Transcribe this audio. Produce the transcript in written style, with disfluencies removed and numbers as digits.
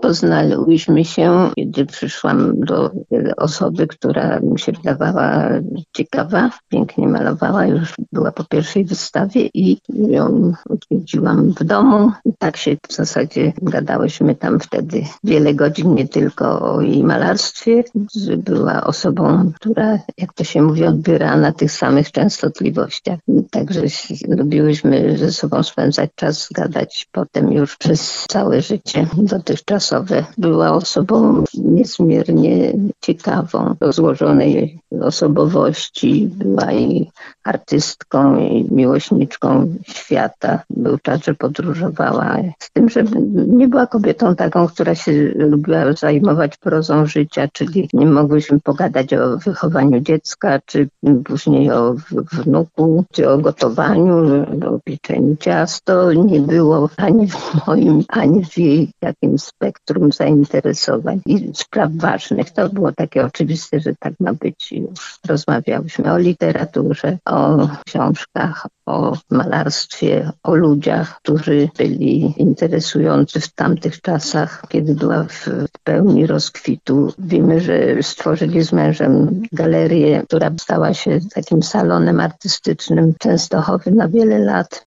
Poznałyśmy się, kiedy przyszłam do osoby, która mi się wydawała ciekawa, pięknie malowała, już była po pierwszej wystawie i ją odwiedziłam w domu. I tak się w zasadzie gadałyśmy tam wtedy wiele godzin, nie tylko o jej malarstwie, że była osobą, która, jak to się mówi, odbiera na tych samych częstotliwościach. Także lubiłyśmy ze sobą spędzać czas, gadać potem już przez całe życie dotychczasowe. Była osobą niezmiernie ciekawą, rozłożonej osobowości. Była i artystką, i miłośniczką świata. Był czas, że podróżowała. Z tym, że nie była kobietą taką, która się lubiła zajmować prozą życia, czyli nie mogłyśmy pogadać o wychowaniu dziecka, czy później o wnuku, czy o gotowaniu, o pieczeniu ciast. To nie było ani w moim, ani w jej jakimś spektrum zainteresowań i spraw ważnych. To było takie oczywiste, że tak ma być. Już rozmawiałyśmy o literaturze, o książkach, o malarstwie, o ludziach, którzy byli interesujący w tamtych czasach, kiedy była w pełni rozkwitu. Wiemy, że stworzyli z mężem galerię, która stała się takim salonem artystycznym w Częstochowie na wiele lat.